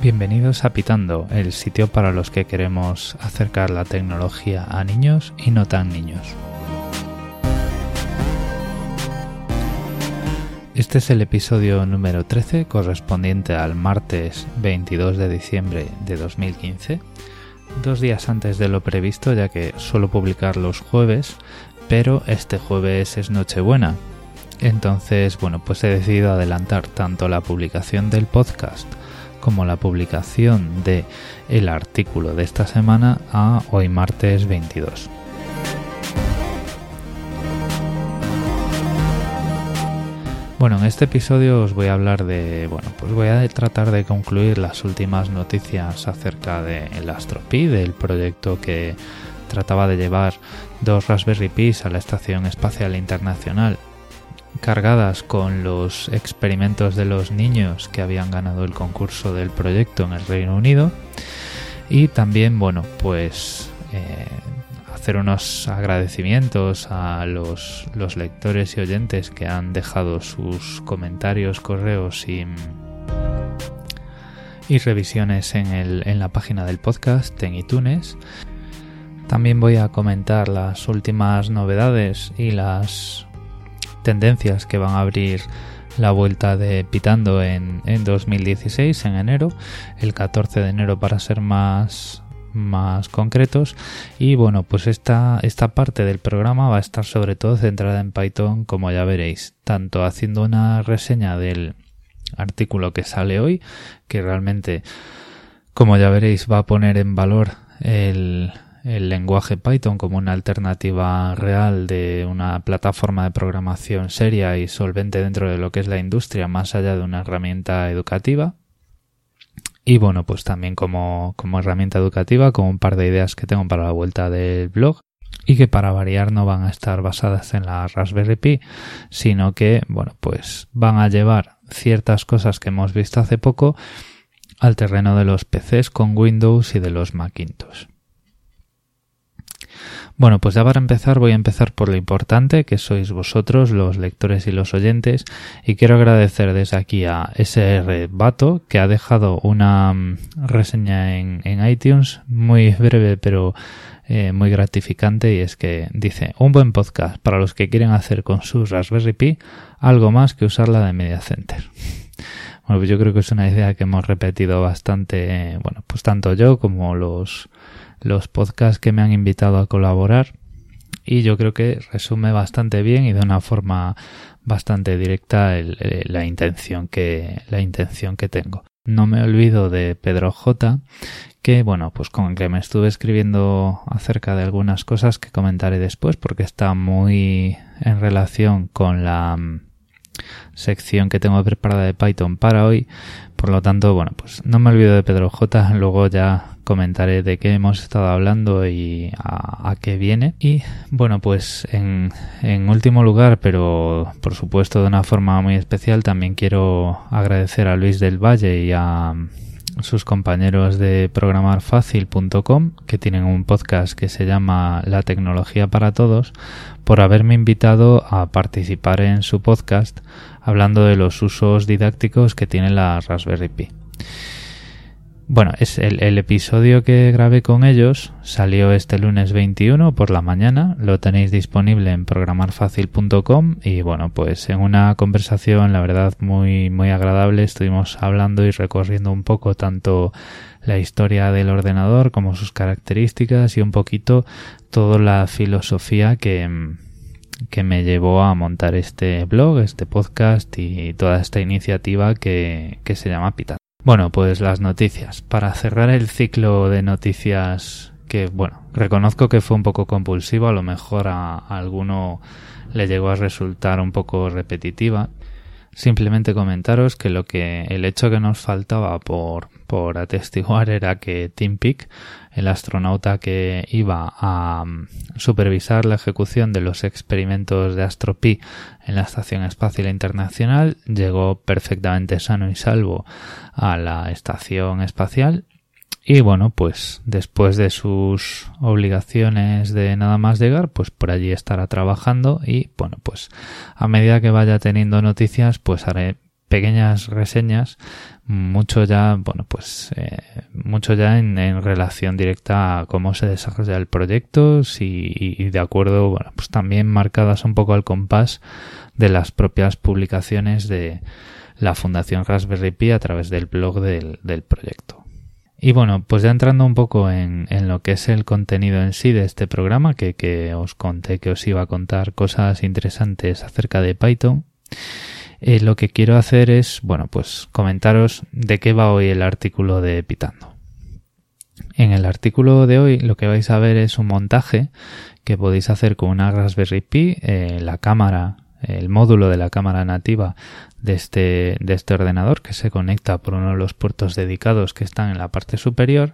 Bienvenidos a Pitando, el sitio para los que queremos acercar la tecnología a niños y no tan niños. Este es el episodio número 13, correspondiente al martes 22 de diciembre de 2015, 2 días antes de lo previsto, ya que suelo publicar los jueves, pero este jueves es Nochebuena. Entonces, pues he decidido adelantar tanto la publicación del podcast como la publicación de el artículo de esta semana a hoy martes 22. En este episodio os voy a hablar de, voy a tratar de concluir las últimas noticias acerca del Astro Pi, del proyecto que trataba de llevar 2 Raspberry Pis a la Estación Espacial Internacional, cargadas con los experimentos de los niños que habían ganado el concurso del proyecto en el Reino Unido, y también hacer unos agradecimientos a los lectores y oyentes que han dejado sus comentarios, correos y revisiones en la página del podcast en iTunes. También voy a comentar las últimas novedades y las tendencias que van a abrir la vuelta de Pitando en 2016, en enero, el 14 de enero para ser más concretos. Y esta parte del programa va a estar sobre todo centrada en Python, como ya veréis, tanto haciendo una reseña del artículo que sale hoy, que realmente, como ya veréis, va a poner en valor el lenguaje Python como una alternativa real de una plataforma de programación seria y solvente dentro de lo que es la industria, más allá de una herramienta educativa. Y también como herramienta educativa, con un par de ideas que tengo para la vuelta del blog, y que para variar no van a estar basadas en la Raspberry Pi, sino que van a llevar ciertas cosas que hemos visto hace poco al terreno de los PCs con Windows y de los Macintosh. Ya para empezar voy a empezar por lo importante, que sois vosotros, los lectores y los oyentes, y quiero agradecer desde aquí a SR Bato, que ha dejado una reseña en iTunes, muy breve pero muy gratificante, y es que dice: un buen podcast para los que quieren hacer con su Raspberry Pi algo más que usarla de Media Center. Yo creo que es una idea que hemos repetido bastante, tanto yo como los podcasts que me han invitado a colaborar, y yo creo que resume bastante bien y de una forma bastante directa la intención que tengo. No me olvido de Pedro J, que con el que me estuve escribiendo acerca de algunas cosas que comentaré después, porque está muy en relación con la sección que tengo preparada de Python para hoy. Por lo tanto, no me olvido de Pedro J, luego ya comentaré de qué hemos estado hablando y a qué viene. Y en último lugar, pero por supuesto de una forma muy especial, también quiero agradecer a Luis del Valle y a sus compañeros de programarfacil.com, que tienen un podcast que se llama La Tecnología para Todos, por haberme invitado a participar en su podcast hablando de los usos didácticos que tiene la Raspberry Pi. Es el episodio que grabé con ellos, salió este lunes 21 por la mañana, lo tenéis disponible en programarfacil.com, y en una conversación, la verdad, muy, muy agradable, estuvimos hablando y recorriendo un poco tanto la historia del ordenador como sus características y un poquito toda la filosofía que me llevó a montar este blog, este podcast y toda esta iniciativa que se llama Pitando. Las noticias. Para cerrar el ciclo de noticias que, reconozco que fue un poco compulsivo, a lo mejor a alguno le llegó a resultar un poco repetitiva. Simplemente comentaros que el hecho que nos faltaba por atestiguar era que Tim Peake, el astronauta que iba a supervisar la ejecución de los experimentos de Astro Pi en la Estación Espacial Internacional, llegó perfectamente sano y salvo a la estación espacial. Y después de sus obligaciones de nada más llegar, por allí estará trabajando, y a medida que vaya teniendo noticias, haré pequeñas reseñas, mucho ya en relación directa a cómo se desarrolla el proyecto y de acuerdo, bueno, pues también marcadas un poco al compás de las propias publicaciones de la Fundación Raspberry Pi a través del blog del proyecto. Y bueno, pues ya entrando un poco en lo que es el contenido en sí de este programa, que os conté que os iba a contar cosas interesantes acerca de Python, lo que quiero hacer es, bueno, pues comentaros de qué va hoy el artículo de Pitando. En el artículo de hoy lo que vais a ver es un montaje que podéis hacer con una Raspberry Pi, la cámara, el módulo de la cámara nativa de este ordenador, que se conecta por uno de los puertos dedicados que están en la parte superior,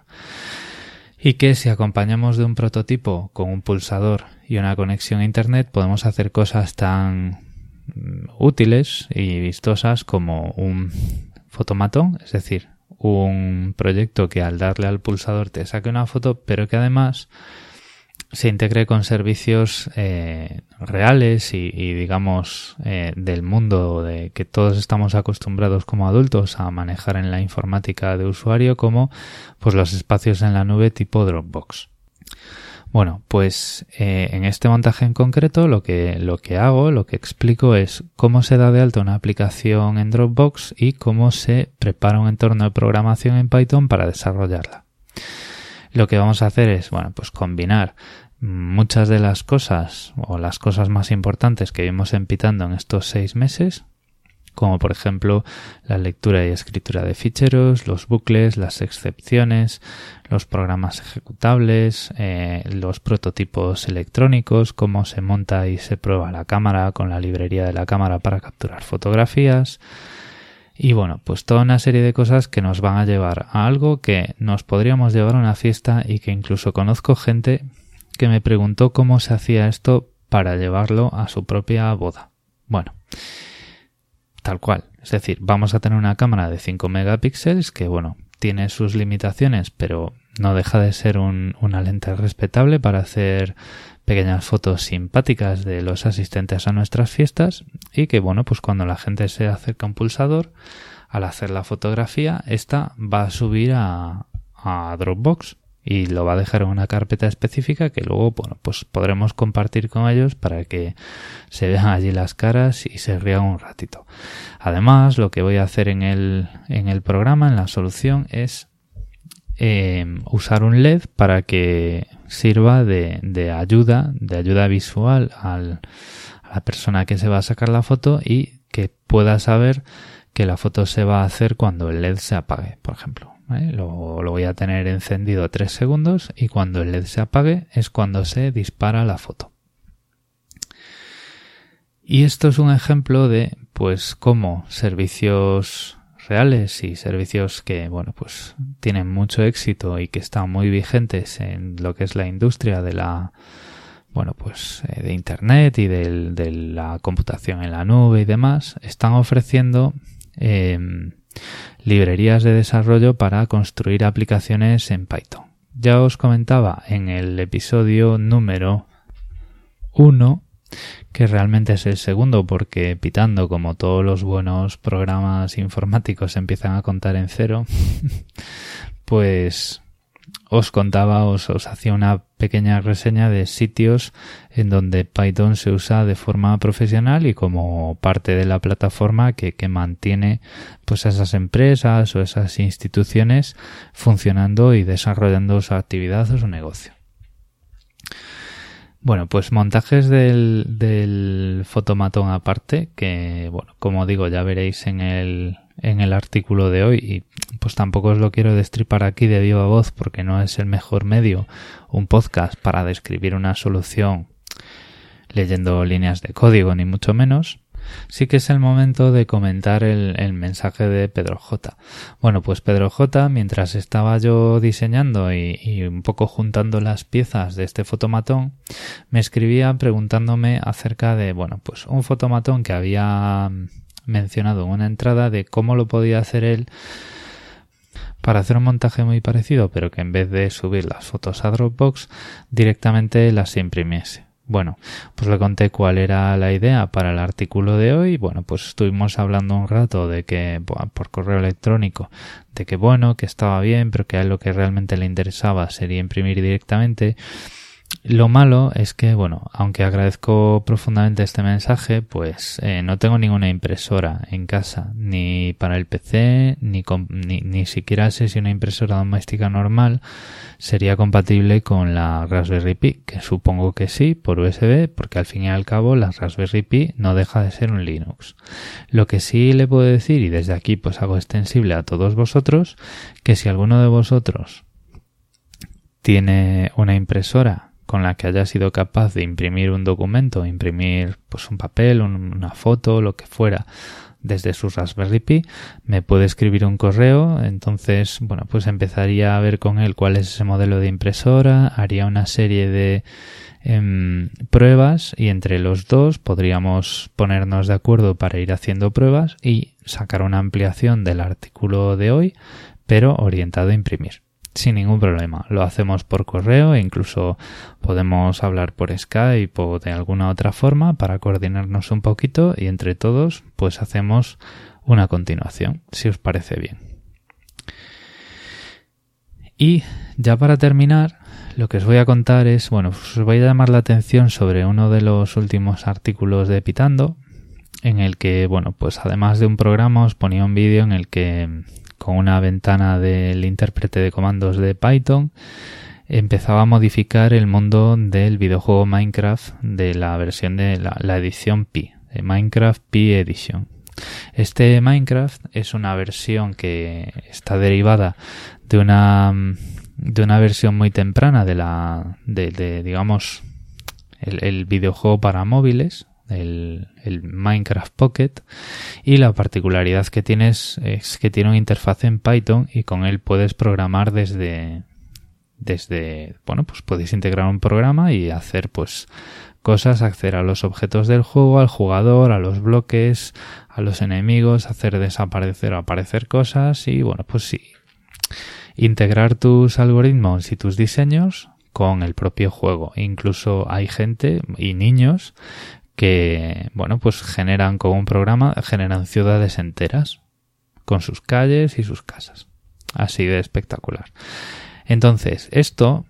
y que si acompañamos de un prototipo con un pulsador y una conexión a internet podemos hacer cosas tan útiles y vistosas como un fotomatón, es decir, un proyecto que al darle al pulsador te saque una foto, pero que además se integre con servicios reales y digamos del mundo de que todos estamos acostumbrados como adultos a manejar en la informática de usuario, como pues los espacios en la nube tipo Dropbox. Bueno, pues en este montaje en concreto lo que explico es cómo se da de alta una aplicación en Dropbox y cómo se prepara un entorno de programación en Python para desarrollarla. Lo que vamos a hacer es, bueno, pues combinar muchas de las cosas o las cosas más importantes que vimos en Pitando en estos 6 meses, como por ejemplo la lectura y escritura de ficheros, los bucles, las excepciones, los programas ejecutables, los prototipos electrónicos, cómo se monta y se prueba la cámara con la librería de la cámara para capturar fotografías. Y bueno, pues toda una serie de cosas que nos van a llevar a algo que nos podríamos llevar a una fiesta y que incluso conozco gente que me preguntó cómo se hacía esto para llevarlo a su propia boda. Bueno, tal cual. Es decir, vamos a tener una cámara de 5 megapíxeles que, bueno, tiene sus limitaciones, pero no deja de ser una lente respetable para hacer pequeñas fotos simpáticas de los asistentes a nuestras fiestas y que, bueno, pues cuando la gente se acerca a un pulsador, al hacer la fotografía, esta va a subir a Dropbox y lo va a dejar en una carpeta específica que luego, bueno, pues podremos compartir con ellos para que se vean allí las caras y se rían un ratito. Además, lo que voy a hacer en el programa, en la solución, es usar un LED para que sirva de ayuda visual a la persona que se va a sacar la foto y que pueda saber que la foto se va a hacer cuando el LED se apague, por ejemplo. Lo voy a tener encendido 3 segundos y cuando el LED se apague es cuando se dispara la foto. Y esto es un ejemplo de pues cómo servicios reales y servicios que, bueno, pues tienen mucho éxito y que están muy vigentes en lo que es la industria de la, bueno, pues de internet y de la computación en la nube y demás, están ofreciendo librerías de desarrollo para construir aplicaciones en Python. Ya os comentaba en el episodio número 1, que realmente es el segundo porque Pitando, como todos los buenos programas informáticos, empiezan a contar en cero, pues os contaba, os hacía una pequeña reseña de sitios en donde Python se usa de forma profesional y como parte de la plataforma que mantiene pues esas empresas o esas instituciones funcionando y desarrollando su actividad o su negocio. Bueno, pues montajes del fotomatón aparte, que, bueno, como digo, ya veréis en el artículo de hoy y pues tampoco os lo quiero destripar aquí de viva voz porque no es el mejor medio, un podcast para describir una solución leyendo líneas de código, ni mucho menos. Sí que es el momento de comentar el mensaje de Pedro J. Bueno, pues Pedro J, mientras estaba yo diseñando y un poco juntando las piezas de este fotomatón, me escribía preguntándome acerca de, bueno, pues un fotomatón que había mencionado en una entrada de cómo lo podía hacer él para hacer un montaje muy parecido, pero que en vez de subir las fotos a Dropbox, directamente las imprimiese. Bueno, pues le conté cuál era la idea para el artículo de hoy. Bueno, pues estuvimos hablando un rato de que, por correo electrónico, de que bueno, que estaba bien, pero que a él lo que realmente le interesaba sería imprimir directamente. Lo malo es que, bueno, aunque agradezco profundamente este mensaje, pues no tengo ninguna impresora en casa, ni para el PC, ni siquiera sé si una impresora doméstica normal sería compatible con la Raspberry Pi, que supongo que sí, por USB, porque al fin y al cabo la Raspberry Pi no deja de ser un Linux. Lo que sí le puedo decir, y desde aquí pues hago extensible a todos vosotros, que si alguno de vosotros tiene una impresora con la que haya sido capaz de imprimir un documento, imprimir pues un papel, una foto, lo que fuera, desde su Raspberry Pi, me puede escribir un correo. Entonces, bueno, pues empezaría a ver con él cuál es ese modelo de impresora, haría una serie de pruebas y entre los dos podríamos ponernos de acuerdo para ir haciendo pruebas y sacar una ampliación del artículo de hoy, pero orientado a imprimir. Sin ningún problema. Lo hacemos por correo e incluso podemos hablar por Skype o de alguna otra forma para coordinarnos un poquito y entre todos pues hacemos una continuación, si os parece bien. Y ya para terminar, lo que os voy a contar es, bueno, os voy a llamar la atención sobre uno de los últimos artículos de Pitando, en el que, bueno, pues además de un programa os ponía un vídeo en el que con una ventana del intérprete de comandos de Python empezaba a modificar el mundo del videojuego Minecraft de la versión de la edición Pi, de Minecraft Pi Edition. Este Minecraft es una versión que está derivada de una versión muy temprana de digamos el videojuego para móviles, el Minecraft Pocket, y la particularidad que tiene es que tiene una interfaz en Python y con él puedes programar desde bueno, pues podéis integrar un programa y hacer pues cosas, acceder a los objetos del juego, al jugador, a los bloques, a los enemigos, hacer desaparecer o aparecer cosas y bueno, pues sí, integrar tus algoritmos y tus diseños con el propio juego. Incluso hay gente y niños que, bueno, pues generan con un programa, generan ciudades enteras con sus calles y sus casas. Así de espectacular. Entonces, esto,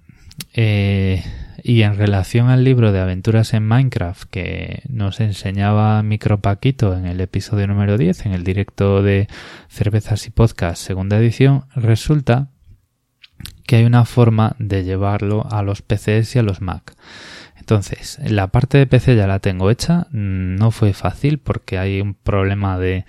y en relación al libro de aventuras en Minecraft que nos enseñaba Micropaquito en el episodio número 10, en el directo de Cervezas y Podcast, segunda edición, resulta que hay una forma de llevarlo a los PCs y a los Mac. Entonces, la parte de PC ya la tengo hecha, no fue fácil porque hay un problema de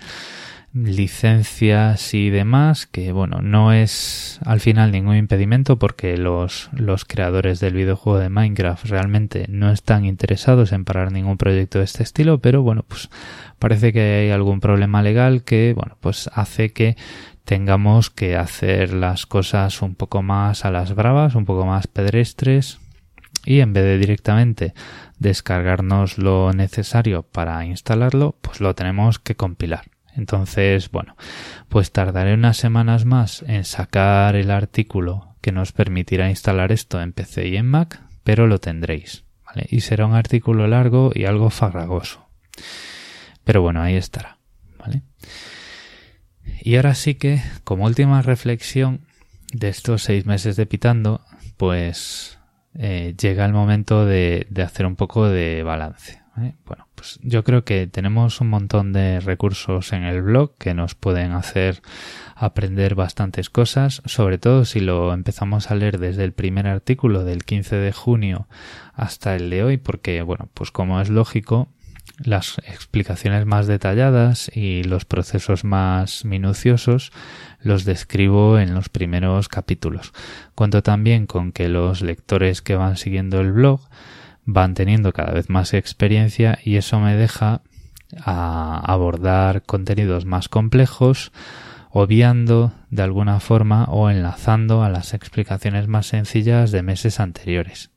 licencias y demás que, bueno, no es al final ningún impedimento porque los creadores del videojuego de Minecraft realmente no están interesados en parar ningún proyecto de este estilo, pero bueno, pues parece que hay algún problema legal que, bueno, pues hace que tengamos que hacer las cosas un poco más a las bravas, un poco más pedestres. Y en vez de directamente descargarnos lo necesario para instalarlo, pues lo tenemos que compilar. Entonces, bueno, pues tardaré unas semanas más en sacar el artículo que nos permitirá instalar esto en PC y en Mac, pero lo tendréis, ¿vale? Y será un artículo largo y algo farragoso. Pero bueno, ahí estará, ¿vale? Y ahora sí que, como última reflexión de estos 6 meses de Pitando, pues llega el momento de hacer un poco de balance, ¿eh? Bueno, pues yo creo que tenemos un montón de recursos en el blog que nos pueden hacer aprender bastantes cosas, sobre todo si lo empezamos a leer desde el primer artículo del 15 de junio hasta el de hoy, porque, bueno, pues como es lógico, las explicaciones más detalladas y los procesos más minuciosos los describo en los primeros capítulos. Cuento también con que los lectores que van siguiendo el blog van teniendo cada vez más experiencia y eso me deja a abordar contenidos más complejos, obviando de alguna forma o enlazando a las explicaciones más sencillas de meses anteriores.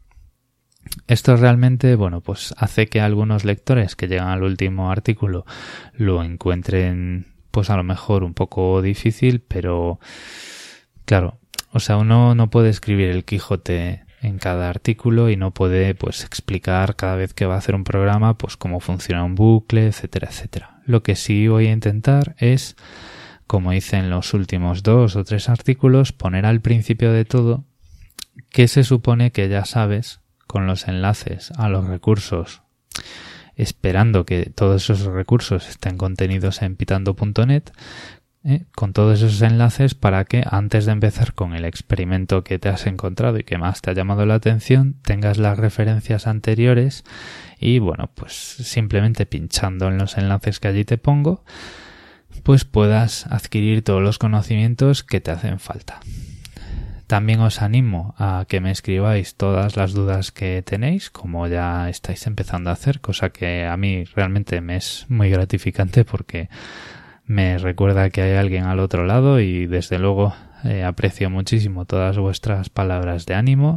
Esto realmente, bueno, pues hace que algunos lectores que llegan al último artículo lo encuentren, pues a lo mejor un poco difícil, pero claro, o sea, uno no puede escribir el Quijote en cada artículo y no puede pues explicar cada vez que va a hacer un programa pues cómo funciona un bucle, etcétera, etcétera. Lo que sí voy a intentar es, como hice en los últimos 2 o 3 artículos, poner al principio de todo qué se supone que ya sabes con los enlaces a los recursos, esperando que todos esos recursos estén contenidos en pitando.net, con todos esos enlaces para que antes de empezar con el experimento que te has encontrado y que más te ha llamado la atención, tengas las referencias anteriores y bueno, pues simplemente pinchando en los enlaces que allí te pongo, pues puedas adquirir todos los conocimientos que te hacen falta. También os animo a que me escribáis todas las dudas que tenéis, como ya estáis empezando a hacer, cosa que a mí realmente me es muy gratificante porque me recuerda que hay alguien al otro lado y desde luego aprecio muchísimo todas vuestras palabras de ánimo.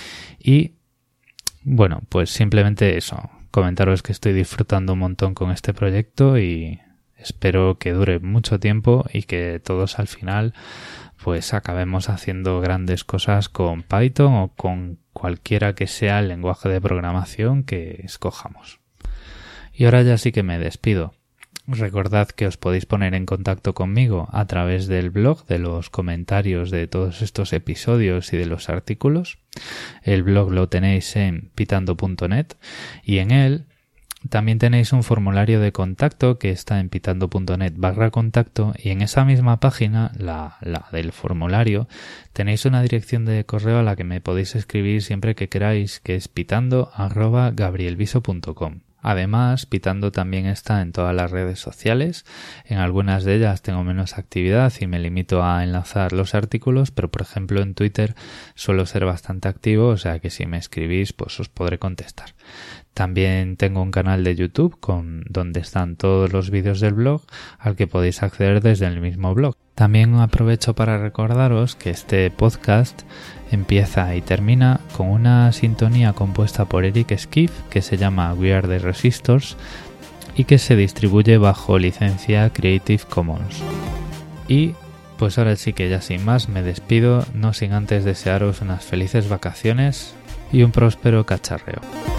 Y bueno, pues simplemente eso, comentaros que estoy disfrutando un montón con este proyecto y espero que dure mucho tiempo y que todos al final pues acabemos haciendo grandes cosas con Python o con cualquiera que sea el lenguaje de programación que escojamos. Y ahora ya sí que me despido. Recordad que os podéis poner en contacto conmigo a través del blog, de los comentarios de todos estos episodios y de los artículos. El blog lo tenéis en pitando.net y en él también tenéis un formulario de contacto que está en pitando.net/contacto y en esa misma página, la del formulario, tenéis una dirección de correo a la que me podéis escribir siempre que queráis, que es pitando@gabrielviso.com. Además, Pitando también está en todas las redes sociales. En algunas de ellas tengo menos actividad y me limito a enlazar los artículos, pero por ejemplo en Twitter suelo ser bastante activo, o sea que si me escribís pues os podré contestar. También tengo un canal de YouTube donde están todos los vídeos del blog al que podéis acceder desde el mismo blog. También aprovecho para recordaros que este podcast empieza y termina con una sintonía compuesta por Eric Skiff que se llama We Are the Resistors y que se distribuye bajo licencia Creative Commons. Y pues ahora sí que ya sin más me despido, no sin antes desearos unas felices vacaciones y un próspero cacharreo.